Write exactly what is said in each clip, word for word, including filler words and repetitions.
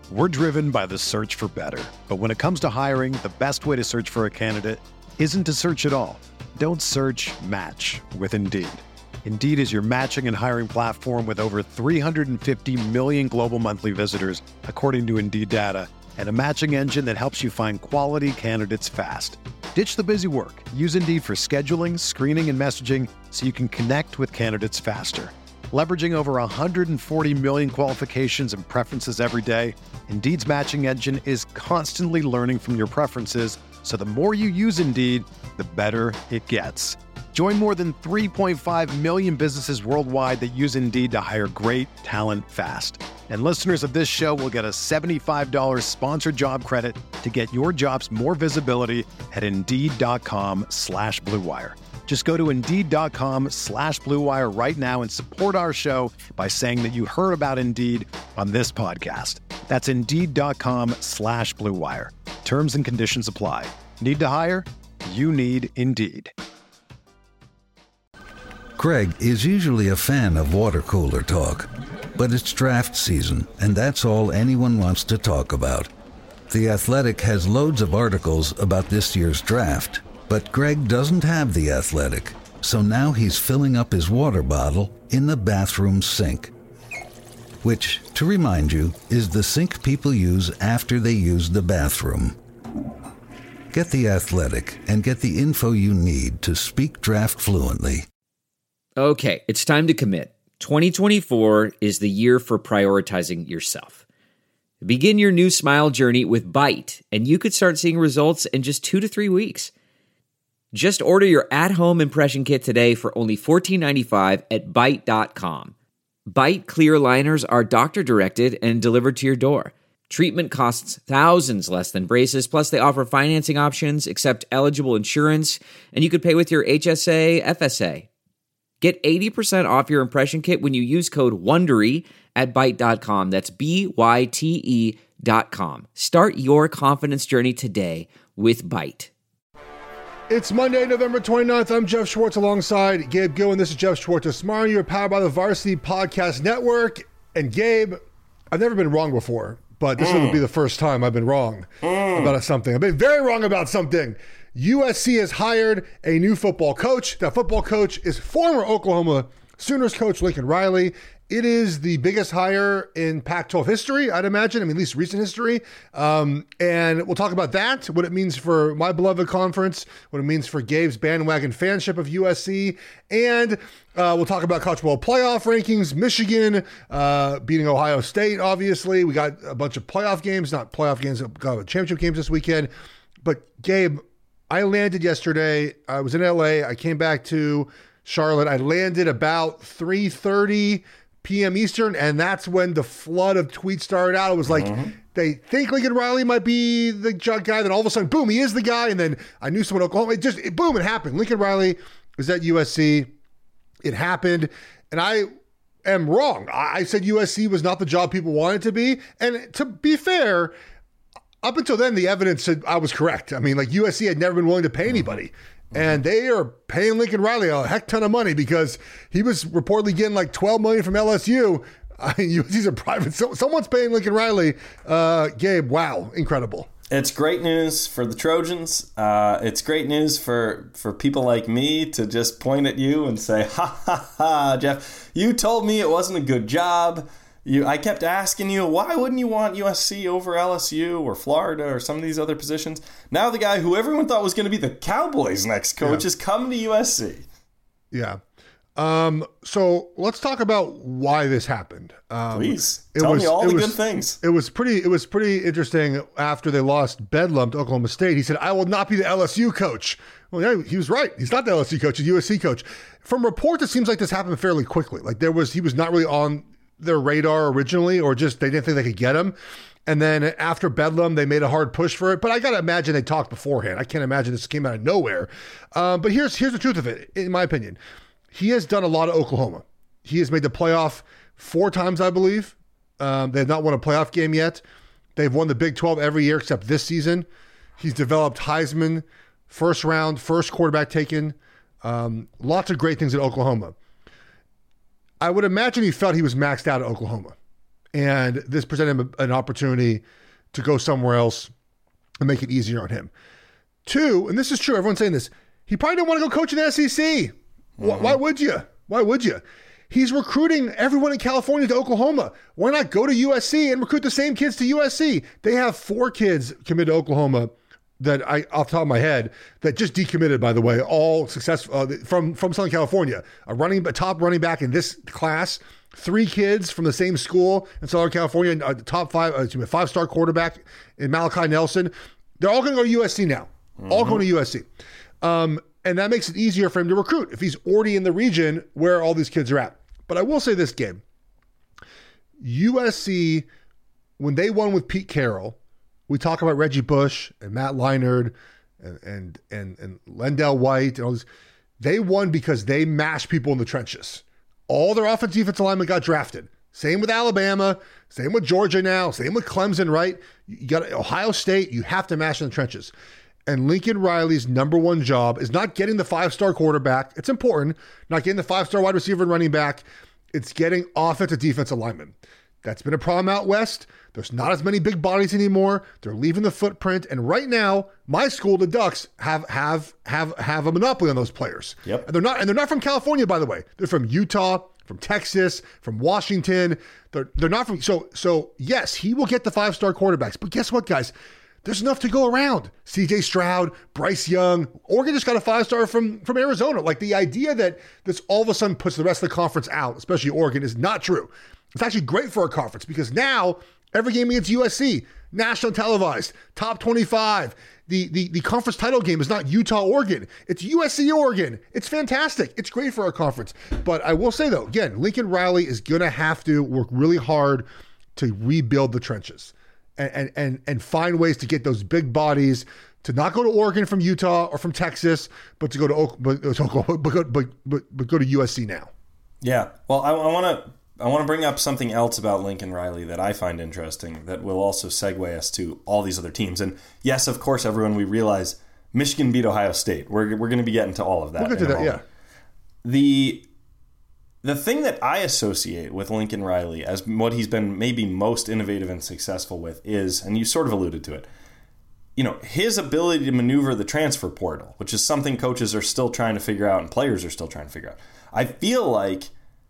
We're driven by the search for better. But when it comes to hiring, the best way to search for a candidate isn't to search at all. Don't search, match with Indeed. Indeed is your matching and hiring platform with over three hundred fifty million global monthly visitors, according to Indeed data, and a matching engine that helps you find quality candidates fast. Ditch the busy work. Use Indeed for scheduling, screening, and messaging so you can connect with candidates faster. Leveraging over one hundred forty million qualifications and preferences every day, Indeed's matching engine is constantly learning from your preferences, so the more you use Indeed, the better it gets. Join more than three point five million businesses worldwide that use Indeed to hire great talent fast. And listeners of this show will get a seventy-five dollars sponsored job credit to get your jobs more visibility at Indeed.com slash Blue Wire. Just go to Indeed.com slash Blue Wire right now and support our show by saying that you heard about Indeed on this podcast. That's Indeed.com slash Blue Wire. Terms and conditions apply. Need to hire? You need Indeed. Greg is usually a fan of water cooler talk, but it's draft season, and that's all anyone wants to talk about. The Athletic has loads of articles about this year's draft, but Greg doesn't have The Athletic, so now he's filling up his water bottle in the bathroom sink. Which, to remind you, is the sink people use after they use the bathroom. Get The Athletic and get the info you need to speak draft fluently. Okay, it's time to commit. twenty twenty-four is the year for prioritizing yourself. Begin your new smile journey with Byte, and you could start seeing results in just two to three weeks. Just order your at-home impression kit today for only fourteen ninety-five at Byte dot com. Byte clear liners are doctor-directed and delivered to your door. Treatment costs thousands less than braces, plus they offer financing options, accept eligible insurance, and you could pay with your H S A, F S A. Get eighty percent off your impression kit when you use code WONDERY at Byte dot com. That's B Y T E dot com. Start your confidence journey today with Byte. It's Monday, November twenty-ninth. I'm Jeff Schwartz alongside Gabe Gill, and this is Jeff Schwartz of Smart. You're powered by the Varsity Podcast Network. And Gabe, I've never been wrong before, but this mm. will be the first time I've been wrong mm. about something. I've been very wrong about something. U S C has hired a new football coach. That football coach is former Oklahoma Sooners coach Lincoln Riley. It is the biggest hire in Pac twelve history, I'd imagine. I mean, at least recent history. Um, and we'll talk about that, what it means for my beloved conference, what it means for Gabe's bandwagon fanship of U S C. And uh, we'll talk about college football playoff rankings, Michigan uh, beating Ohio State, obviously. We got a bunch of playoff games, not playoff games, got championship games this weekend. But Gabe, I landed yesterday. I was in L A. I came back to Charlotte. I landed about three thirty p.m. Eastern, and that's when the flood of tweets started out. It was like, mm-hmm. they think Lincoln Riley might be the guy. Then all of a sudden, boom, he is the guy. And then I knew someone in Oklahoma. It just, it, boom, it happened. Lincoln Riley is at U S C. It happened. And I am wrong. I said U S C was not the job people wanted to be. And to be fair, up until then, the evidence said I was correct. I mean, like U S C had never been willing to pay anybody. And they are paying Lincoln Riley a heck ton of money because he was reportedly getting like twelve million dollars from L S U. I mean, U S C's a private. So, someone's paying Lincoln Riley. Uh, Gabe, wow, incredible. It's great news for the Trojans. Uh, it's great news for, for people like me to just point at you and say, ha, ha, ha, Jeff, you told me it wasn't a good job. You, I kept asking you, why wouldn't you want U S C over L S U or Florida or some of these other positions? Now the guy who everyone thought was going to be the Cowboys' next coach yeah. is coming to U S C. Yeah. Um, so let's talk about why this happened. Um, Please tell was, me all the was, good things. It was pretty. It was pretty interesting. After they lost Bedlam to Oklahoma State, he said, "I will not be the L S U coach." Well, yeah, he was right. He's not the L S U coach. He's the U S C coach. From reports, it seems like this happened fairly quickly. Like there was, he was not really on their radar originally, or just they didn't think they could get him. And then after Bedlam, they made a hard push for it. But I got to imagine they talked beforehand. I can't imagine this came out of nowhere. Um, but here's here's the truth of it, in my opinion. He has done a lot of Oklahoma. He has made the playoff four times, I believe. Um, they have not won a playoff game yet. They've won the Big twelve every year except this season. He's developed Heisman, first round, first quarterback taken. Um, lots of great things at Oklahoma. I would imagine he felt he was maxed out at Oklahoma. And this presented him an opportunity to go somewhere else and make it easier on him. Two, and this is true, everyone's saying this, he probably didn't want to go coach in the S E C. Mm-hmm. Why would you? Why would you? He's recruiting everyone in California to Oklahoma. Why not go to U S C and recruit the same kids to U S C? They have four kids committed to Oklahoma that I, off the top of my head, that just decommitted, by the way, all successful uh, from, from Southern California. A running, a top running back in this class, three kids from the same school in Southern California, a top five, uh, five-star quarterback in Malachi Nelson. They're all going to go to U S C now. Mm-hmm. All going to U S C. Um, and that makes it easier for him to recruit if he's already in the region where all these kids are at. But I will say this, Gabe. U S C, when they won with Pete Carroll, we talk about Reggie Bush and Matt Leinart and and and, and Lendell White and all this. They won because they mashed people in the trenches. All their offensive defensive linemen got drafted. Same with Alabama, same with Georgia now, same with Clemson, right? You got Ohio State, you have to mash in the trenches. And Lincoln Riley's number one job is not getting the five-star quarterback. It's important. Not getting the five-star wide receiver and running back. It's getting offensive defensive linemen. That's been a problem out west. There's not as many big bodies anymore. They're leaving the footprint. And right now, my school, the Ducks, have have have have a monopoly on those players. Yep. And they're not and they're not from California, by the way. They're from Utah, from Texas, from Washington. They're they're not from so so yes, he will get the five-star quarterbacks. But guess what, guys? There's enough to go around. C J Stroud, Bryce Young. Oregon just got a five-star from, from Arizona. Like, the idea that this all of a sudden puts the rest of the conference out, especially Oregon, is not true. It's actually great for our conference because now every game against U S C, national televised, top twenty-five. The, the, the conference title game is not Utah, Oregon. It's U S C, Oregon. It's fantastic. It's great for our conference. But I will say, though, again, Lincoln Riley is going to have to work really hard to rebuild the trenches. And, and and find ways to get those big bodies to not go to Oregon from Utah or from Texas, but to go to but, but, but, but, but go to U S C now. Yeah. Well, I want to I want to bring up something else about Lincoln Riley that I find interesting that will also segue us to all these other teams. And yes, of course, everyone, we realize Michigan beat Ohio State. We're we're going to be getting to all of that. We'll get to that. Yeah. The The thing that I associate with Lincoln Riley as what he's been maybe most innovative and successful with is, and you sort of alluded to it, you know, his ability to maneuver the transfer portal, which is something coaches are still trying to figure out and players are still trying to figure out. I feel like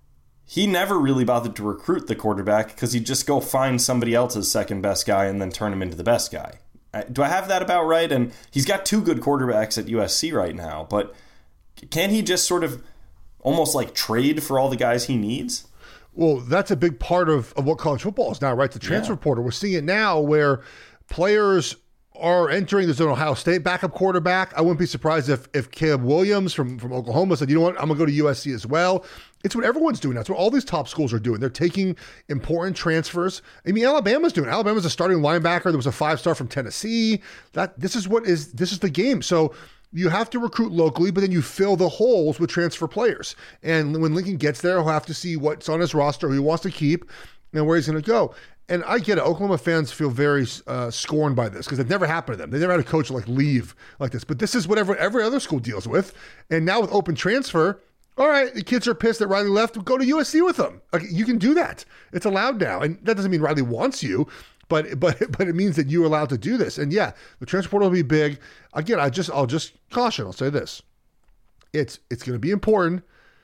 he never really bothered to recruit the quarterback because he'd just go find somebody else's second best guy and then turn him into the best guy. Do I have that about right? And he's got two good quarterbacks at U S C right now, but can he just sort of almost like trade for all the guys he needs? Well, that's a big part of, of what college football is now, right? The transfer yeah. portal. We're seeing it now where players are entering. There's an Ohio State backup quarterback. I wouldn't be surprised if if Caleb Williams from, from Oklahoma said, you know what, I'm going to go to U S C as well. It's what everyone's doing. That's what all these top schools are doing. They're taking important transfers. I mean, Alabama's doing it. Alabama's a starting linebacker. There was a five-star from Tennessee. That This is what is this is the game. So you have to recruit locally, but then you fill the holes with transfer players. And when Lincoln gets there, he'll have to see what's on his roster, who he wants to keep, and where he's going to go. And I get it. Oklahoma fans feel very uh, scorned by this because it never happened to them. They never had a coach like leave like this. But this is what every, every other school deals with. And now with open transfer, all right, the kids are pissed that Riley left. Go to U S C with them. Like, you can do that. It's allowed now. And that doesn't mean Riley wants you. But but but it means that you're allowed to do this. And yeah, the transfer portal will be big. Again, I just I'll just caution. I'll say this: it's it's going to be important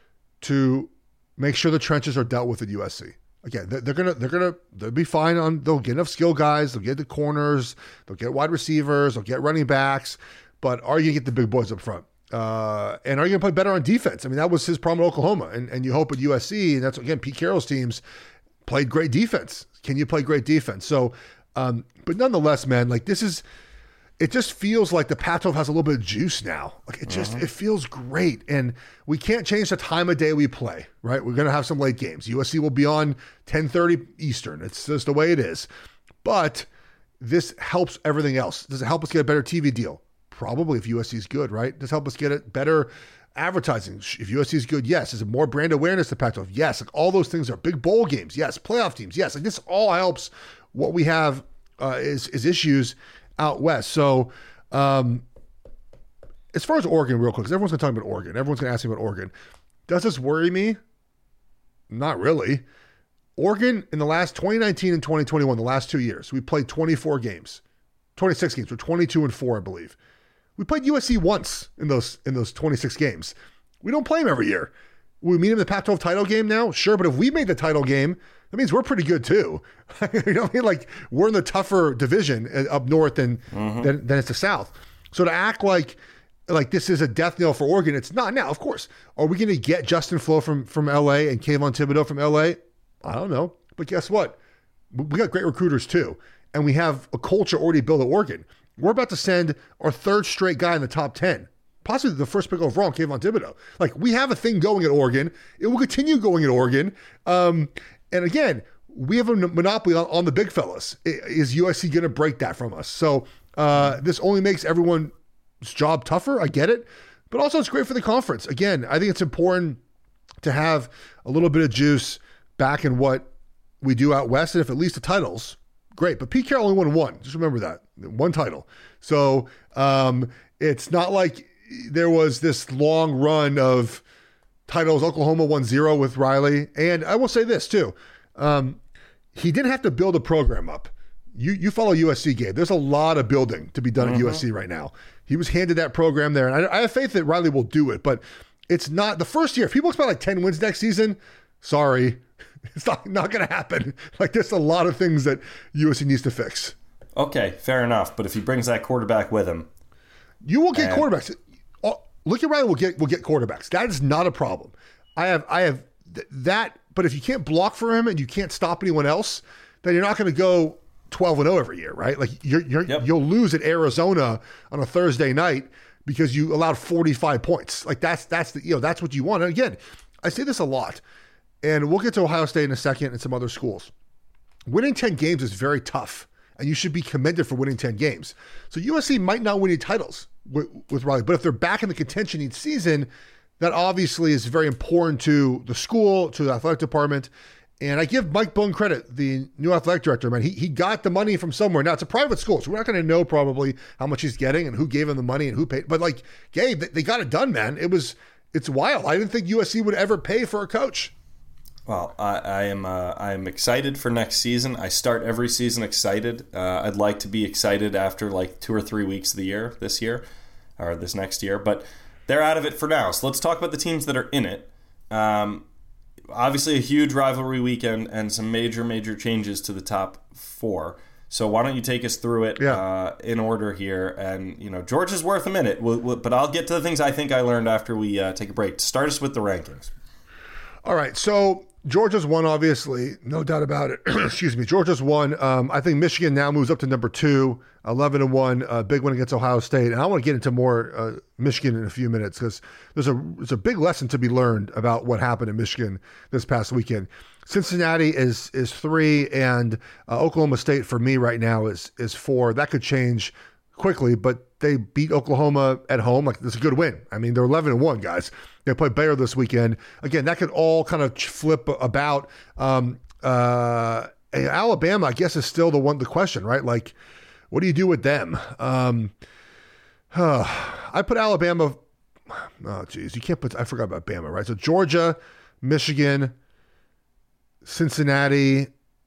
to make sure the trenches are dealt with at U S C. Again, they're, they're gonna they're gonna they'll be fine on. They'll get enough skill guys. They'll get the corners. They'll get wide receivers. They'll get running backs. But are you gonna get the big boys up front? Uh, and are you gonna play better on defense? I mean, that was his problem at Oklahoma, and and you hope at U S C. And that's again Pete Carroll's teams played great defense. Can you play great defense? So, um, but nonetheless, man, like this is, it just feels like the Pac twelve has a little bit of juice now. Like it just, uh-huh. it feels great. And we can't change the time of day we play, right? We're going to have some late games. U S C will be on ten thirty Eastern. It's just the way it is. But this helps everything else. Does it help us get a better T V deal? Probably if U S C is good, right? Does it help us get a better advertising? If U S C is good, yes. Is it more brand awareness to Pac twelve? Yes. Like all those things are big bowl games. Yes. Playoff teams. Yes. Like this all helps what we have uh, is, is issues out west. So um, as far as Oregon, real quick, because everyone's going to talk about Oregon. Everyone's going to ask me about Oregon. Does this worry me? Not really. Oregon in the last twenty nineteen and twenty twenty-one, the last two years, we played twenty-four games, twenty-six games. We're twenty-two and four, I believe. We played U S C once in those in those twenty-six games. We don't play them every year. We meet them in the Pac twelve title game now, sure, but if we made the title game, that means we're pretty good too. You know what I mean? Like, we're in the tougher division up north than, mm-hmm. than than it's the South. So to act like like this is a death knell for Oregon, it's not. Now, of course, are we going to get Justin Flo from from L A and Kayvon Thibodeau from L A? I don't know, but guess what? We got great recruiters too, and we have a culture already built at Oregon. We're about to send our third straight guy in the top ten, possibly the first pick overall, Kayvon Thibodeau. Like, we have a thing going at Oregon. It will continue going at Oregon. Um, and again, we have a monopoly on, on the big fellas. Is U S C going to break that from us? So uh, this only makes everyone's job tougher. I get it. But also it's great for the conference. Again, I think it's important to have a little bit of juice back in what we do out west. And if it leads to titles, great. But Pete Carroll only won one. Just remember that. One title. So um, it's not like there was this long run of titles. Oklahoma won zero with Riley. And I will say this too. Um, he didn't have to build a program up. You you follow U S C, Gabe. There's a lot of building to be done mm-hmm. at U S C right now. He was handed that program there. And I, I have faith that Riley will do it. But it's not the first year. If people expect like ten wins next season, sorry. It's not, not going to happen. Like, there's a lot of things that U S C needs to fix. Okay, fair enough. But if he brings that quarterback with him, you will get and... quarterbacks. Oh, look at Riley will get will get quarterbacks. That is not a problem. I have I have th- that. But if you can't block for him and you can't stop anyone else, then you're not going to go twelve and oh every year, right? Like, you're, you're yep. you'll lose at Arizona on a Thursday night because you allowed forty-five points. Like, that's that's the you know that's what you want. And again, I say this a lot. And we'll get to Ohio State in a second and some other schools. Winning ten games is very tough, and you should be commended for winning ten games. So U S C might not win any titles with, with Riley, but if they're back in the contention each season, that obviously is very important to the school, to the athletic department. And I give Mike Bohn credit, the new athletic director, man. He he got the money from somewhere. Now, it's a private school, so we're not going to know probably how much he's getting and who gave him the money and who paid. But, like, Gabe, they, they got it done, man. It was, it's wild. I didn't think U S C would ever pay for a coach. Well, I, I am uh, I am excited for next season. I start every season excited. Uh, I'd like to be excited after like two or three weeks of the year, this year, or this next year. But they're out of it for now. So let's talk about the teams that are in it. Um, obviously, a huge rivalry weekend and some major, major changes to the top four. So why don't you take us through it yeah. uh, in order here? And, you know, Georgia's worth a minute. We'll, we'll, but I'll get to the things I think I learned after we uh, take a break. Start us with the rankings. All right, so Georgia's won, obviously, no doubt about it. Excuse me, Georgia's won. Um, I think Michigan now moves up to number two, eleven and one, uh, big win against Ohio State. And I want to get into more uh, Michigan in a few minutes because there's a there's a big lesson to be learned about what happened in Michigan this past weekend. Cincinnati is is three, and uh, Oklahoma State for me right now is is four. That could change quickly, but they beat Oklahoma at home. Like, it's a good win. I mean, they're eleven and one, guys. They play Baylor this weekend. Again, that could all kind of flip about. Um, uh, Alabama, I guess, is still the one, the question, right? Like, what do you do with them? Um, uh, I put Alabama. Oh, geez, you can't put. I forgot about Bama, right? So Georgia, Michigan, Cincinnati.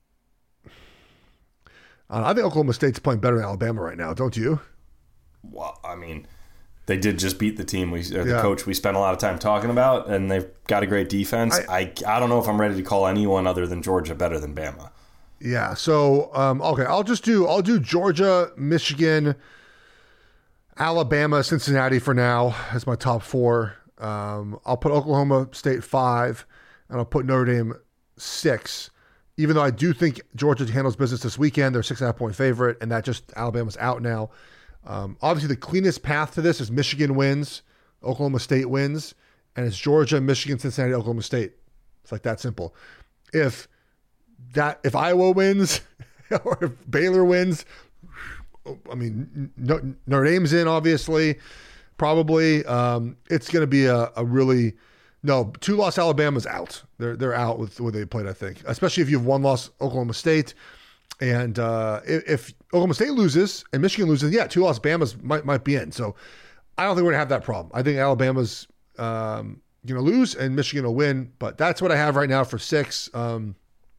Uh, I think Oklahoma State's playing better than Alabama right now, don't you? Well, I mean, they did just beat the team we, or the yeah. coach we spent a lot of time talking about, and they've got a great defense. I, I I don't know if I'm ready to call anyone other than Georgia better than Bama. Yeah. So um, okay, I'll just do I'll do Georgia, Michigan, Alabama, Cincinnati for now as my top four. Um, I'll put Oklahoma State five, and I'll put Notre Dame six. Even though I do think Georgia handles business this weekend, they're six and a half point favorite, and that just Alabama's out now. Um, obviously, the cleanest path to this is Michigan wins, Oklahoma State wins, and it's Georgia, Michigan, Cincinnati, Oklahoma State. It's like that simple. If that if Iowa wins or if Baylor wins, I mean, Notre Dame's in, obviously, probably. Um, it's going to be a, a really no two-loss Alabama's out. They're they're out with what they played, I think, especially if you have one loss Oklahoma State. And uh, if, if Oklahoma State loses and Michigan loses, yeah, two loss Bama's might might be in. So I don't think we're gonna have that problem. I think Alabama's um, gonna lose and Michigan will win. But that's what I have right now for six. Um,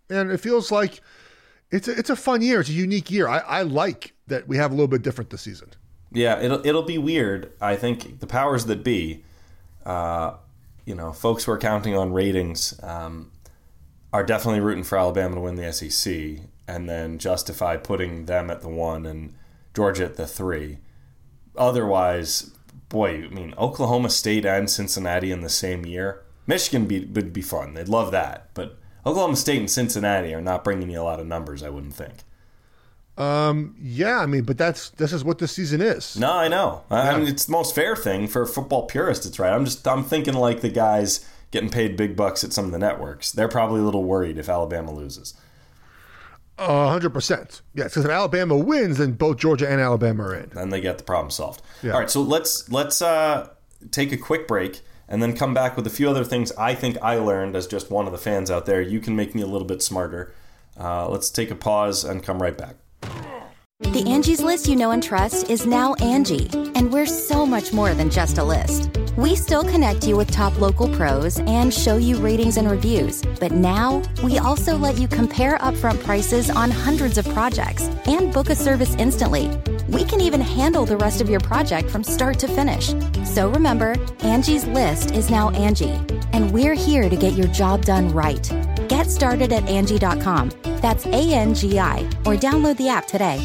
And it feels like it's a, it's a fun year. It's a unique year. I, I like that we have a little bit different this season. Yeah, it'll it'll be weird. I think the powers that be, uh, you know, folks who are counting on ratings, um, are definitely rooting for Alabama to win the S E C and then justify putting them at the one and Georgia at the three. Otherwise, boy, I mean, Oklahoma State and Cincinnati in the same year. Michigan be, would be fun. They'd love that, but Oklahoma State and Cincinnati are not bringing you a lot of numbers, I wouldn't think. Um. Yeah, I mean, but that's this is what this season is. No, I know. I Yeah. mean, it's the most fair thing for a football purist. It's right. I'm just I'm thinking like the guys getting paid big bucks at some of the networks. They're probably a little worried if Alabama loses. A hundred percent. Yes, because if Alabama wins, then both Georgia and Alabama are in. Then they get the problem solved. Yeah. All right, so let's let's uh, take a quick break and then come back with a few other things I think I learned as just one of the fans out there. You can make me a little bit smarter. Uh, let's take a pause and come right back. The Angie's List you know and trust is now Angie, and we're so much more than just a list. We still connect you with top local pros and show you ratings and reviews, but now we also let you compare upfront prices on hundreds of projects and book a service instantly. We can even handle the rest of your project from start to finish. So remember, Angie's List is now Angie, and we're here to get your job done right. Get started at Angie dot com. That's A N G I, or download the app today.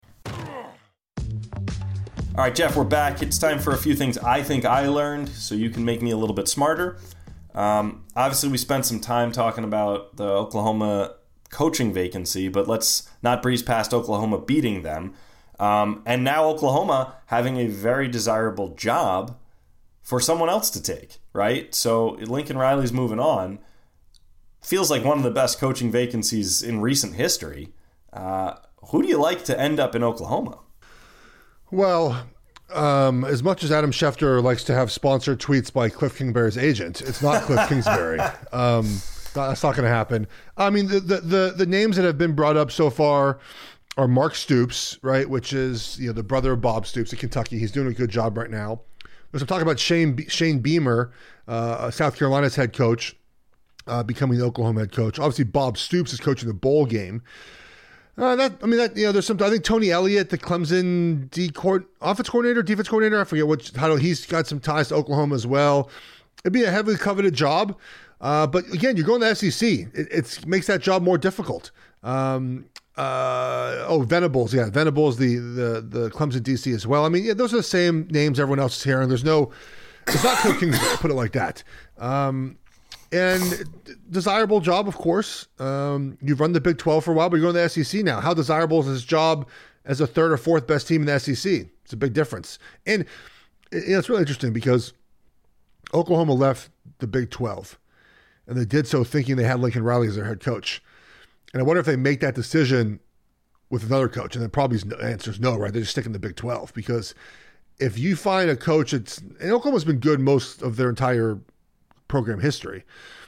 All right, Jeff, we're back. It's time for a few things I think I learned so you can make me a little bit smarter. Um, obviously, we spent some time talking about the Oklahoma coaching vacancy, but let's not breeze past Oklahoma beating them. Um, and now Oklahoma having a very desirable job for someone else to take, right? So Lincoln Riley's moving on. Feels like one of the best coaching vacancies in recent history. Uh, who do you like to end up in Oklahoma? Well, um, as much as Adam Schefter likes to have sponsored tweets by Cliff Kingsbury's agent, it's not Cliff Kingsbury. Um, that's not going to happen. I mean, the, the the the names that have been brought up so far are Mark Stoops, right, which is you know the brother of Bob Stoops at Kentucky. He's doing a good job right now. There's some talk about Shane Be- Shane Beamer, uh, South Carolina's head coach, uh, becoming the Oklahoma head coach. Obviously, Bob Stoops is coaching the bowl game. Uh, that I mean that you know there's some I think Tony Elliott, the Clemson D court offense coordinator, defense coordinator, I forget which title. He's got some ties to Oklahoma as well. It'd be a heavily coveted job, uh, but again, you're going to the S E C. It it's, makes that job more difficult. Um, uh, oh, Venables, yeah, Venables, the the the Clemson D C as well. I mean, yeah, those are the same names everyone else is hearing. There's no, it's not cooking. Put it like that. Um, And desirable job, of course. Um, you've run the Big twelve for a while, but you're going to the S E C now. How desirable is this job as a third or fourth best team in the S E C? It's a big difference. And you know, it's really interesting because Oklahoma left the Big twelve, and they did so thinking they had Lincoln Riley as their head coach. And I wonder if they make that decision with another coach, and the probably the answer is no, right? They're just sticking to the Big twelve because if you find a coach, it's and Oklahoma's been good most of their entire program history.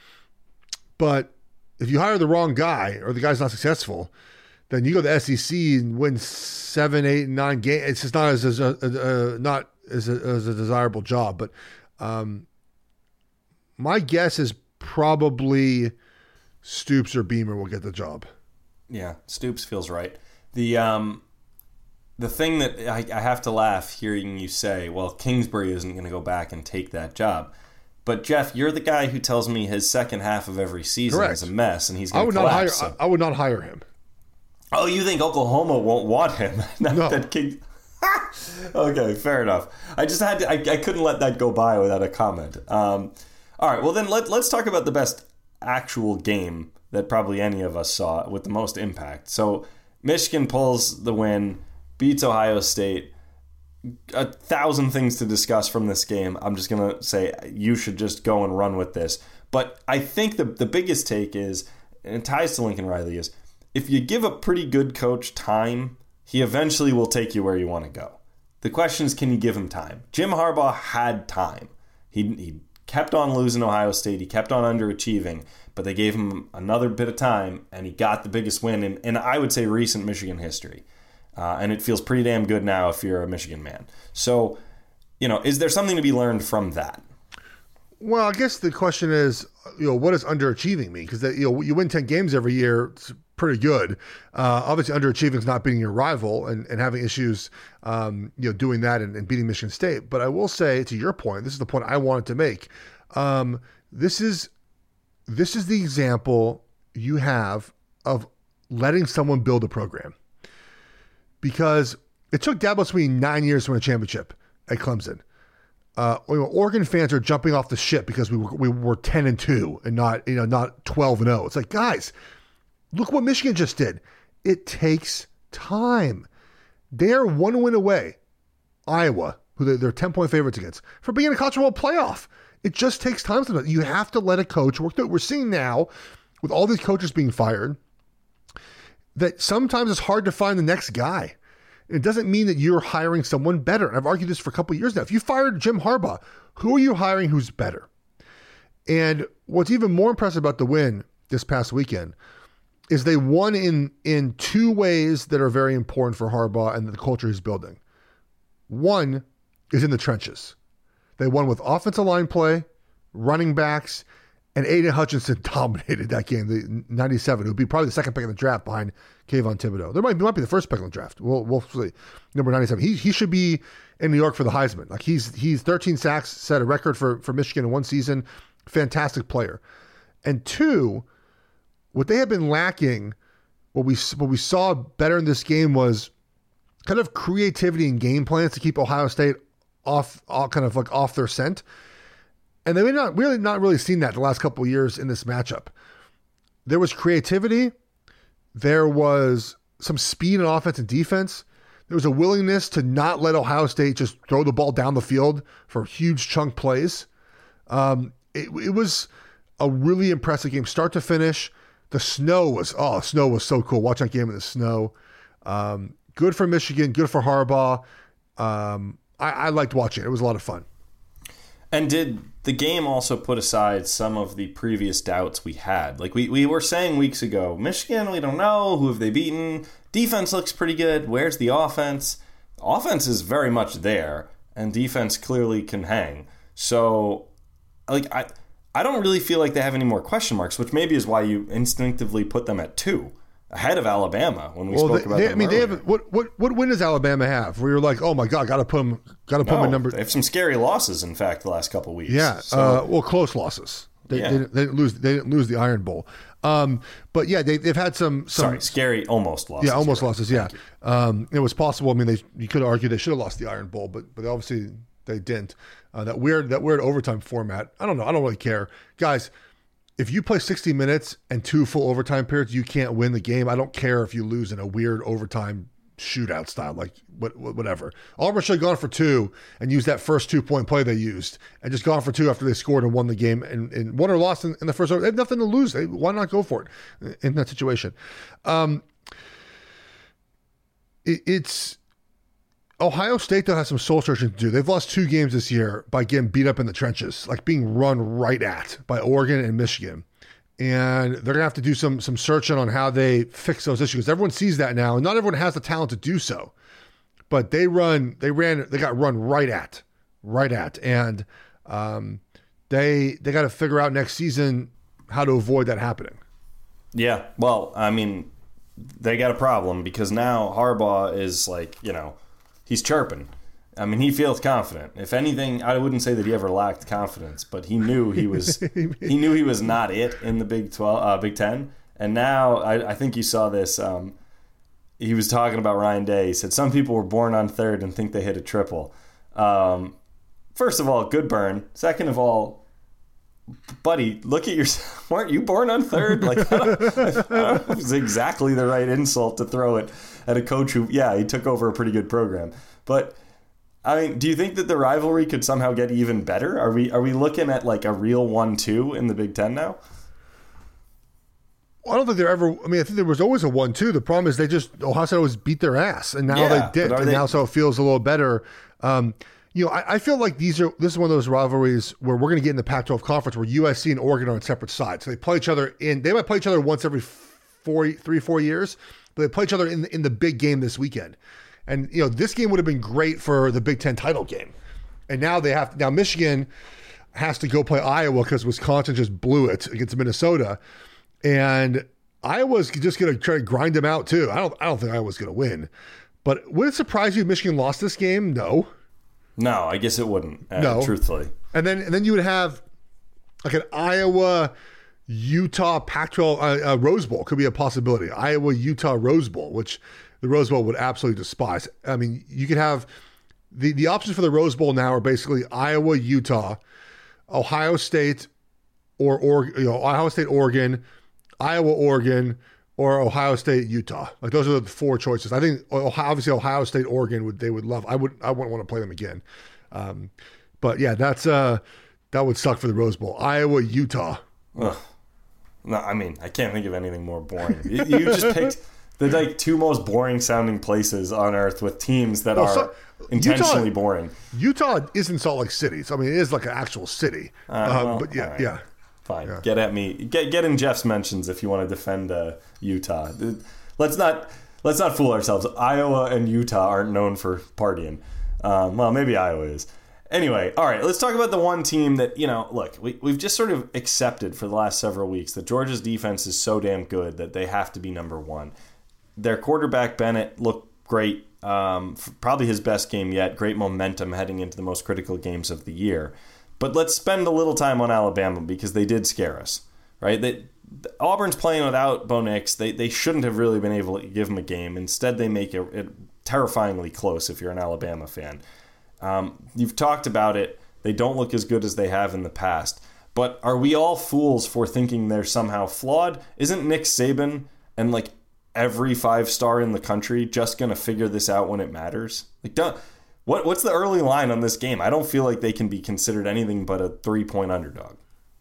But if you hire the wrong guy or the guy's not successful, then you go to the S E C and win seven, eight, nine games. It's just not as, as a, a, a not as a, as a desirable job. But um, my guess is probably Stoops or Beamer will get the job. Yeah, Stoops feels right. The um, the thing that I, I have to laugh hearing you say, well, Kingsbury isn't going to go back and take that job. But Jeff, you're the guy who tells me his second half of every season Correct. is a mess, and he's I going would to not collapse. hire. so- I, I would not hire him. Oh, you think Oklahoma won't want him? Not No. that King. Okay, fair enough. I just had to. I, I couldn't let that go by without a comment. Um, all right, well then let let's talk about the best actual game that probably any of us saw with the most impact. So Michigan pulls the win, beats Ohio State. A thousand things to discuss from this game. I'm just going to say you should just go and run with this. But I think the the biggest take is, and it ties to Lincoln Riley, is if you give a pretty good coach time, he eventually will take you where you want to go. The question is, can you give him time? Jim Harbaugh had time. He, he kept on losing Ohio State. He kept on underachieving, but they gave him another bit of time, and he got the biggest win in, in I would say, recent Michigan history. Uh, and it feels pretty damn good now if you're a Michigan man. So, you know, is there something to be learned from that? Well, I guess the question is, you know, what does underachieving mean? Because you know, you win ten games every year, it's pretty good. Uh, obviously, underachieving is not beating your rival and, and having issues, um, you know, doing that and, and beating Michigan State. But I will say, to your point, this is the point I wanted to make. Um, this is this is the example you have of letting someone build a program, because it took Dabo Swinney nine years to win a championship at Clemson. Uh, Oregon fans are jumping off the ship because we were, we were ten and two and not, you know, not twelve and oh. It's like, guys, look what Michigan just did. It takes time. They are one win away, Iowa, who they're, they're ten point favorites against, for being in a college football playoff. It just takes time. Sometimes you have to let a coach work through it. We're seeing now with all these coaches being fired that sometimes it's hard to find the next guy. It doesn't mean that you're hiring someone better. And I've argued this for a couple of years now. If you fired Jim Harbaugh, who are you hiring who's better? And what's even more impressive about the win this past weekend is they won in, in two ways that are very important for Harbaugh and the culture he's building. One is in the trenches. They won with offensive line play, running backs, and Aiden Hutchinson dominated that game, the ninety-seven, who would be probably the second pick in the draft behind Kayvon Thibodeau. There might, might be the first pick in the draft. We'll, we'll see. Number ninety-seven. He he should be in New York for the Heisman. Like he's he's thirteen sacks, set a record for, for Michigan in one season. Fantastic player. And two, what they had been lacking, what we what we saw better in this game was kind of creativity and game plans to keep Ohio State off, all kind of like off their scent. And they've not really not really seen that the last couple of years in this matchup. There was creativity. There was some speed in offense and defense. There was a willingness to not let Ohio State just throw the ball down the field for huge chunk plays. Um, it, it was a really impressive game, start to finish. The snow was, oh, snow was so cool. Watching that game in the snow. Um, good for Michigan, good for Harbaugh. Um, I, I liked watching it. It was a lot of fun. And did the game also put aside some of the previous doubts we had? Like we, we were saying weeks ago, Michigan, we don't know. Who have they beaten? Defense looks pretty good. Where's the offense? Offense is very much there, and defense clearly can hang. So, like, I I don't really feel like they have any more question marks, which maybe is why you instinctively put them at two, ahead of Alabama when we well, spoke they, about they, them I mean, earlier. they have what what what win does Alabama have? Where you're like, oh my god, got to put them, got to put no, them in number. They have some scary losses, in fact, the last couple of weeks. Yeah, so, uh, well, close losses. They, yeah. they, didn't, they didn't lose. They didn't lose the Iron Bowl. Um, but yeah, they, they've had some, some. Sorry, scary almost losses. Yeah, almost right. losses. Yeah, um, it was possible. I mean, they you could argue they should have lost the Iron Bowl, but but obviously they didn't. Uh, that weird that weird overtime format. I don't know. I don't really care, guys. If you play sixty minutes and two full overtime periods, you can't win the game. I don't care if you lose in a weird overtime shootout style, like what, whatever. Auburn should have gone for two and used that first two-point play they used and just gone for two after they scored and won the game and, and won or lost in, in the first over. They have nothing to lose. They, why not go for it in that situation? Um, it, it's Ohio State, though, has some soul searching to do. They've lost two games this year by getting beat up in the trenches, like being run right at by Oregon and Michigan. And they're going to have to do some some searching on how they fix those issues. Everyone sees that now, and not everyone has the talent to do so. But they run, they ran, they got run right at, right at, and um, they they got to figure out next season how to avoid that happening. Yeah, well, I mean, they got a problem because now Harbaugh is like, you know, he's chirping. I mean, he feels confident. If anything, I wouldn't say that he ever lacked confidence, but he knew he was he knew he was not it in the Big twelve, uh, Big Ten. And now I, I think you saw this. Um, he was talking about Ryan Day. He said some people were born on third and think they hit a triple. Um, first of all, good burn. Second of all, buddy, look at yourself. Weren't you born on third? Like, I don't, I don't know if it's exactly the right insult to throw it at a coach who, yeah, he took over a pretty good program, but. I mean, do you think that the rivalry could somehow get even better? Are we are we looking at like a real one two in the Big Ten now? Well, I don't think there ever. I mean, I think there was always a one two. The problem is they just Ohio State always beat their ass, and now yeah, they did, and they... now so it feels a little better. Um, you know, I, I feel like these are this is one of those rivalries where we're going to get in the Pac twelve conference where U S C and Oregon are on separate sides. So they play each other in. They might play each other once every four, three, four years, but they play each other in in the big game this weekend. And, you know, this game would have been great for the Big Ten title game. And now they have, now Michigan, has to go play Iowa because Wisconsin just blew it against Minnesota. And Iowa's just going to try to grind them out too. I don't I don't think Iowa's going to win. But would it surprise you if Michigan lost this game? No. No, I guess it wouldn't, uh, no. truthfully. And then and then you would have like an Iowa, Utah Pac twelve uh, uh, Rose Bowl could be a possibility. Iowa, Utah Rose Bowl, which the Rose Bowl would absolutely despise. I mean, you could have the, the options for the Rose Bowl now are basically Iowa, Utah, Ohio State, or, or you know, Ohio State, Oregon, Iowa, Oregon, or Ohio State, Utah. Like those are the four choices. I think Ohio, obviously Ohio State, Oregon would they would love. I would I wouldn't want to play them again. Um, but yeah, that's uh that would suck for the Rose Bowl. Iowa, Utah. Ugh. No, I mean I can't think of anything more boring. you, you just picked the like two most boring sounding places on earth with teams that well, are so, intentionally Utah, boring. Utah isn't Salt Lake City. So I mean it is like an actual city. Uh, uh, well, but yeah, right. yeah. Fine. Yeah. Get at me. Get get in Jeff's mentions if you want to defend uh, Utah. Let's not let's not fool ourselves. Iowa and Utah aren't known for partying. Um, well, maybe Iowa is. Anyway, all right. Let's talk about the one team that you know. Look, we we've just sort of accepted for the last several weeks that Georgia's defense is so damn good that they have to be number one. Their quarterback Bennett looked great. Um, probably his best game yet. Great momentum heading into the most critical games of the year. But let's spend a little time on Alabama because they did scare us, right? They, Auburn's playing without Bo Nix. They they shouldn't have really been able to give him a game. Instead, they make it, it terrifyingly close if you're an Alabama fan. Um, you've talked about it. They don't look as good as they have in the past. But are we all fools for thinking they're somehow flawed? Isn't Nick Saban and like every five-star in the country just going to figure this out when it matters? Like, don't... What What's the early line on this game? I don't feel like they can be considered anything but a three-point underdog.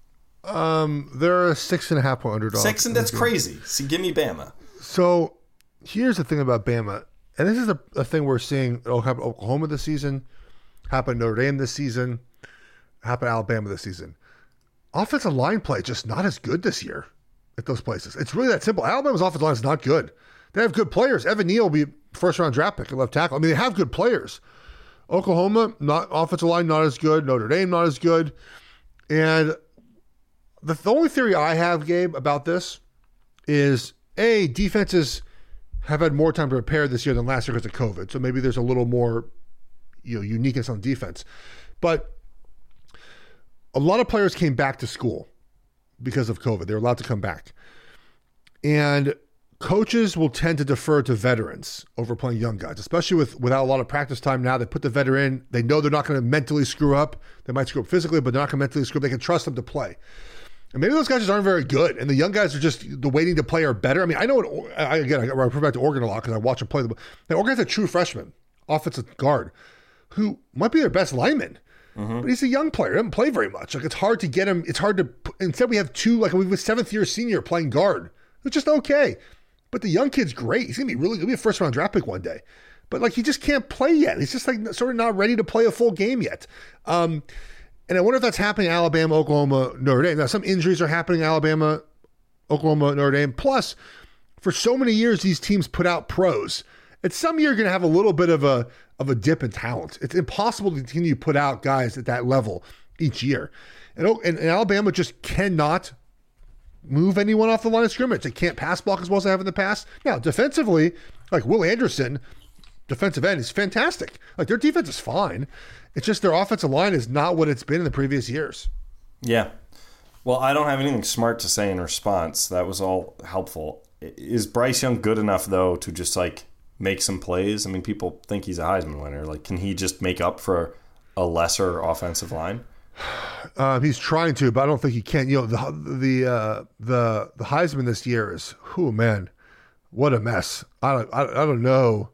Um, they're a six and a half point underdog. Six, and that's crazy. See, give me Bama. So here's the thing about Bama, and this is a, a thing we're seeing. It'll happen at Oklahoma this season, happen at Notre Dame this season, happen at Alabama this season. Offensive line play just not as good this year at those places. It's really that simple. Alabama's offensive line is not good. They have good players. Evan Neal will be first-round draft pick at left tackle. I mean, they have good players. Oklahoma, not offensive line, not as good. Notre Dame, not as good. And the, the only theory I have, Gabe, about this is, A, defenses have had more time to prepare this year than last year because of COVID. So maybe there's a little more, you know, uniqueness on defense. But a lot of players came back to school because of COVID. They were allowed to come back. And coaches will tend to defer to veterans over playing young guys, especially with without a lot of practice time now. They put the veteran in. They know they're not going to mentally screw up. They might screw up physically, but they're not going to mentally screw up. They can trust them to play. And maybe those guys just aren't very good, and the young guys are just the waiting to play are better. I mean, I know, what, I, again, I refer back to Oregon a lot because I watch them play. The Oregon has a true freshman, offensive guard, who might be their best lineman. Mm-hmm. But he's a young player. He doesn't play very much. Like, it's hard to get him. It's hard to, instead we have two, like we have a seventh year senior playing guard. It's just okay. But the young kid's great. He's going to be really, he'll be a first round draft pick one day. But like, he just can't play yet. He's just like sort of not ready to play a full game yet. Um, and I wonder if that's happening in Alabama, Oklahoma, Notre Dame. Now, some injuries are happening in Alabama, Oklahoma, Notre Dame. Plus, for so many years, these teams put out pros. At some year, you're going to have a little bit of a of a dip in talent. It's impossible to continue to put out guys at that level each year. And, and, and Alabama just cannot move anyone off the line of scrimmage. They can't pass block as well as they have in the past. Now, defensively, like Will Anderson, defensive end, is fantastic. Like, their defense is fine. It's just their offensive line is not what it's been in the previous years. Yeah. Well, I don't have anything smart to say in response. That was all helpful. Is Bryce Young good enough, though, to just, like, make some plays? I mean, people think he's a Heisman winner. Like, can he just make up for a lesser offensive line? Um, he's trying to, but I don't think he can. You know, the the uh, the the Heisman this year is, oh man, what a mess. I don't I, I don't know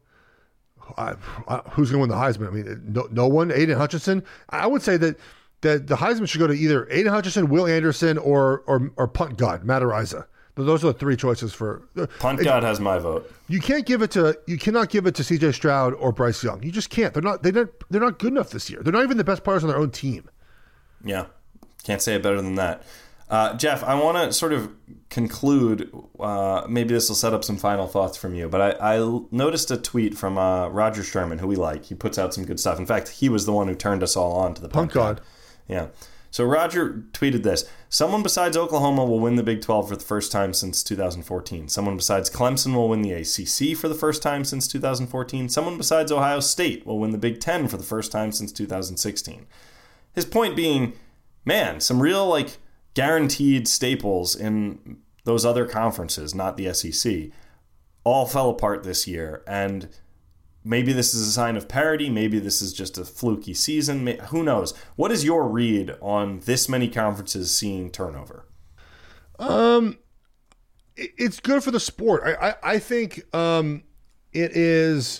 I, I, who's going to win the Heisman. I mean, no, no one. Aiden Hutchinson. I would say that that the Heisman should go to either Aiden Hutchinson, Will Anderson, or or or punt god Matt Araiza. Those are the three choices for punt god. Has my vote. You can't give it to you cannot give it to C J Stroud or Bryce Young. You just can't. They're not they don't they're not good enough this year. They're not even the best players on their own team. Yeah, can't say it better than that. Uh, Jeff, I want to sort of conclude. Uh, maybe this will set up some final thoughts from you. But I, I noticed a tweet from uh, Roger Sherman, who we like. He puts out some good stuff. In fact, he was the one who turned us all on to the Punt God. Yeah. So Roger tweeted this. Someone besides Oklahoma will win the Big twelve for the first time since two thousand fourteen. Someone besides Clemson will win the A C C for the first time since two thousand fourteen. Someone besides Ohio State will win the Big Ten for the first time since two thousand sixteen. His point being, man, some real like guaranteed staples in those other conferences, not the S E C, all fell apart this year. And maybe this is a sign of parity. Maybe this is just a fluky season. Who knows? What is your read on this many conferences seeing turnover? Um, it's good for the sport. I, I, I think um, it is.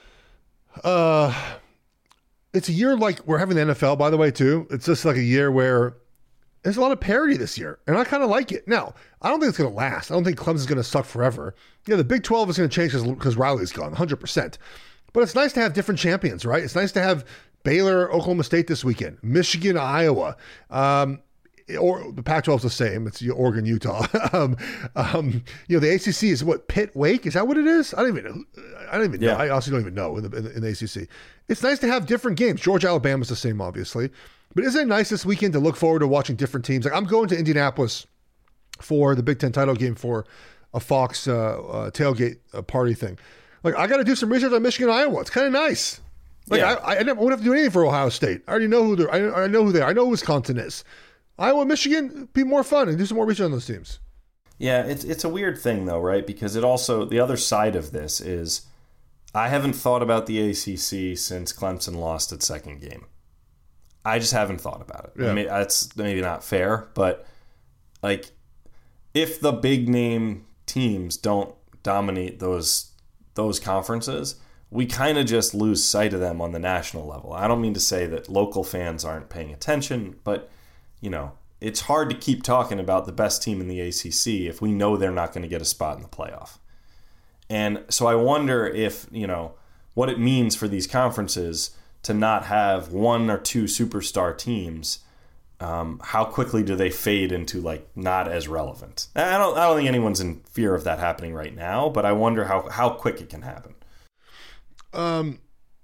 Uh, it's a year like we're having the N F L, by the way, too. It's just like a year where there's a lot of parity this year, and I kind of like it. Now, I don't think it's going to last. I don't think Clemson's going to suck forever. Yeah, the Big twelve is going to change because Riley's gone, one hundred percent. But it's nice to have different champions, right? It's nice to have Baylor, Oklahoma State this weekend, Michigan, Iowa. Um, or the Pac twelve is the same. It's Oregon, Utah. um, um, you know, the A C C is what, Pitt, Wake? Is that what it is? I don't even know. I don't even yeah. know. I also don't even know in the, in the, in the A C C. It's nice to have different games. Georgia, Alabama's the same, obviously. But isn't it nice this weekend to look forward to watching different teams? Like I'm going to Indianapolis for the Big Ten title game for a Fox uh, uh, tailgate uh, party thing. Like I got to do some research on Michigan, Iowa. It's kind of nice. Like yeah. I, I, I won't have to do anything for Ohio State. I already know who they're. I, I know who they are. I know who Wisconsin is. Iowa, Michigan, be more fun and do some more research on those teams. Yeah, it's it's a weird thing though, right? Because it also the other side of this is I haven't thought about the A C C since Clemson lost its second game. I just haven't thought about it. Yeah. I mean, that's maybe not fair, but like if the big name teams don't dominate those those conferences, we kind of just lose sight of them on the national level. I don't mean to say that local fans aren't paying attention, but you know, it's hard to keep talking about the best team in the A C C if we know they're not going to get a spot in the playoff. And so I wonder if, you know, what it means for these conferences to not have one or two superstar teams. Um, how quickly do they fade into like not as relevant? I don't. I don't think anyone's in fear of that happening right now, but I wonder how how quick it can happen. Um,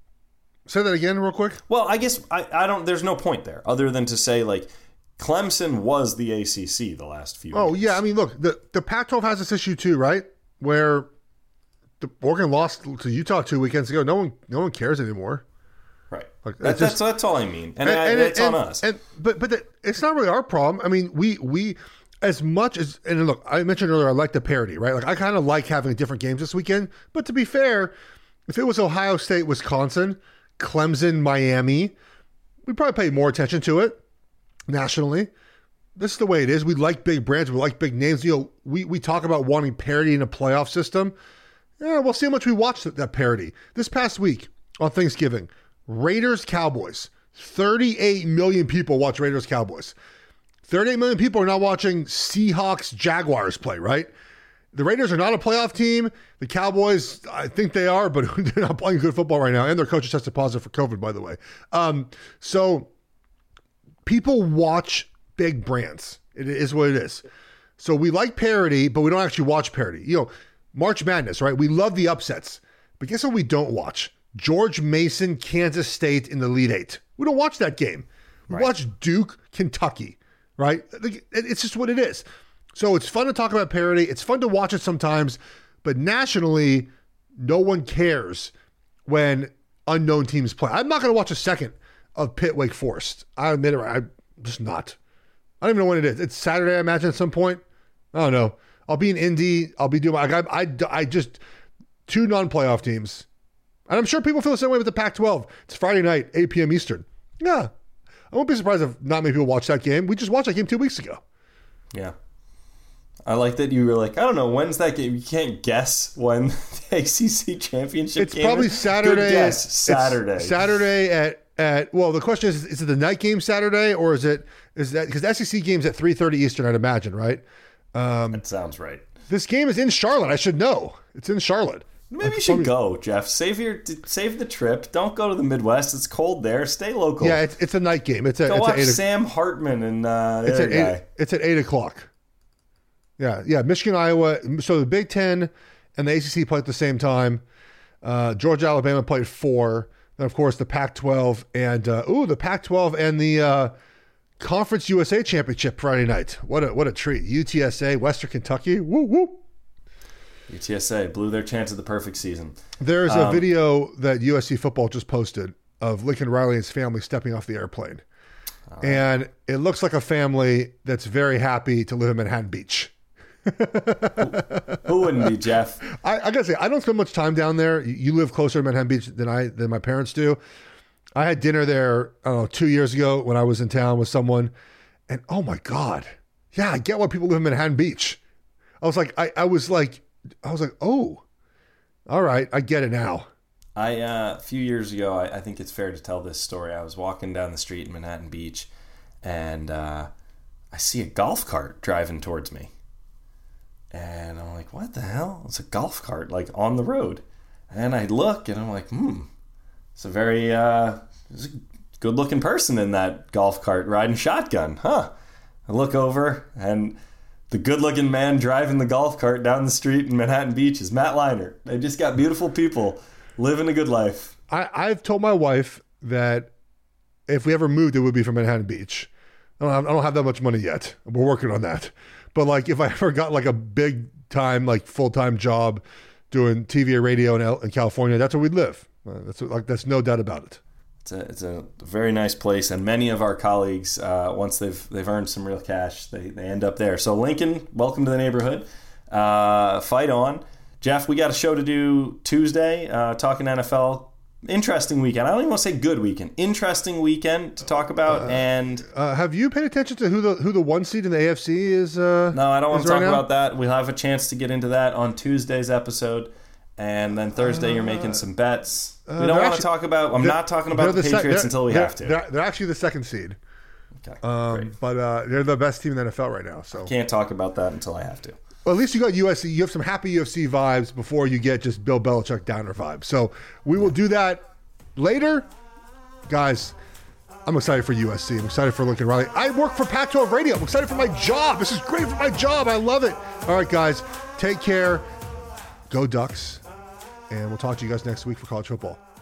say that again, real quick. Well, I guess I, I don't. There's no point there other than to say like Clemson was the A C C the last few. Oh years. yeah, I mean, look, the the Pac twelve has this issue too, right? Where the Oregon lost to Utah two weekends ago. No one, no one cares anymore. Right. Like, that, just, that's that's all I mean, and, and, I, and it's and, on us. And, but but the, it's not really our problem. I mean, we we as much as and look, I mentioned earlier, I like the parity, right? Like I kind of like having different games this weekend. But to be fair, if it was Ohio State, Wisconsin, Clemson, Miami, we'd probably pay more attention to it nationally. This is the way it is. We like big brands. We like big names. You know, we we talk about wanting parity in a playoff system. Yeah, we'll see how much we watch that, that parity. This past week on Thanksgiving, Raiders Cowboys. thirty-eight million people watch Raiders Cowboys. thirty-eight million people are not watching Seahawks Jaguars play, right? The Raiders are not a playoff team. The Cowboys, I think they are, but they're not playing good football right now. And their coach tested positive for COVID, by the way. Um, so people watch big brands. It is what it is. So we like parity, but we don't actually watch parity. You know, March Madness, right? We love the upsets. But guess what we don't watch? George Mason, Kansas State in the Elite Eight. We don't watch that game. We Right. watch Duke, Kentucky, right? It's just what it is. So it's fun to talk about parity. It's fun to watch it sometimes. But nationally, no one cares when unknown teams play. I'm not going to watch a second of Pitt Wake Forest. I admit it. I'm just not. I don't even know when it is. It's Saturday, I imagine, at some point. I don't know. I'll be in Indy. I'll be doing my, I, I, I just, two non-playoff teams. And I'm sure people feel the same way with the Pac twelve. It's Friday night, eight p.m. Eastern. Yeah. I won't be surprised if not many people watch that game. We just watched that game two weeks ago. Yeah. I like that you were like, I don't know, when's that game? You can't guess when the A C C championship It's game probably is? Saturday. Good guess. It's Saturday. Saturday at, at, well, the question is, is it the night game Saturday or is it, is that, because the S E C game's at three thirty Eastern, I'd imagine, right? Um, that sounds right. This game is in Charlotte. I should know. It's in Charlotte. Maybe you should go, Jeff. Save your save the trip. Don't go to the Midwest. It's cold there. Stay local. Yeah, it's, it's a night game. It's a, go it's watch at eight, Sam Hartman and uh, it's the at other guy. eight, it's at eight o'clock. Yeah, yeah. Michigan, Iowa. So the Big Ten and the A C C play at the same time. Uh, Georgia, Alabama play at four. Then of course the Pac twelve and uh, ooh, the Pac twelve and the uh, Conference U S A Championship Friday night. What a what a treat. U T S A, Western Kentucky. Woo woo. U T S A blew their chance of the perfect season. There's a um, video that U S C football just posted of Lincoln Riley and his family stepping off the airplane. Right. And it looks like a family that's very happy to live in Manhattan Beach. who, who wouldn't be, Jeff? I, I gotta say, I don't spend much time down there. You live closer to Manhattan Beach than I than my parents do. I had dinner there, I don't know, two years ago when I was in town with someone, and oh my God, yeah, I get why people live in Manhattan Beach. I was like, I, I was like, I was like, oh, all right, I get it now. I uh, a few years ago, I, I think it's fair to tell this story. I was walking down the street in Manhattan Beach, and uh, I see a golf cart driving towards me. And I'm like, what the hell? It's a golf cart, like, on the road. And I look, and I'm like, hmm, it's a very uh, it's a good-looking person in that golf cart riding shotgun, huh? I look over, and the good-looking man driving the golf cart down the street in Manhattan Beach is Matt Leinart. They just got beautiful people living a good life. I, I've told my wife that if we ever moved, it would be from Manhattan Beach. I don't have, I don't have that much money yet. We're working on that. But like, if I ever got like a big time, like full time job doing T V or radio in, L- in California, that's where we'd live. Uh, that's like that's no doubt about it. It's a it's a very nice place, and many of our colleagues, uh, once they've they've earned some real cash, they they end up there. So Lincoln, welcome to the neighborhood. Uh, fight on, Jeff. We got a show to do Tuesday, uh, talking N F L. Interesting weekend. I don't even want to say good weekend. Interesting weekend to talk about. Uh, and uh, have you paid attention to who the who the one seed in the A F C is? Uh, no, I don't want to talk right about that. We'll have a chance to get into that on Tuesday's episode, and then Thursday uh, you're making some bets. Uh, we don't want actually, to talk about. I'm not talking about the, the Patriots sec- until we have to. They're, they're actually the second seed. Okay, um, great. But uh, they're the best team in the N F L right now. So can't talk about that until I have to. Well, at least you got U S C. You have some happy U F C vibes before you get just Bill Belichick downer vibes. So we will do that later. Guys, I'm excited for U S C. I'm excited for Lincoln Riley. I work for Pac twelve Radio. I'm excited for my job. This is great for my job. I love it. All right, guys, take care. Go Ducks. And we'll talk to you guys next week for college football.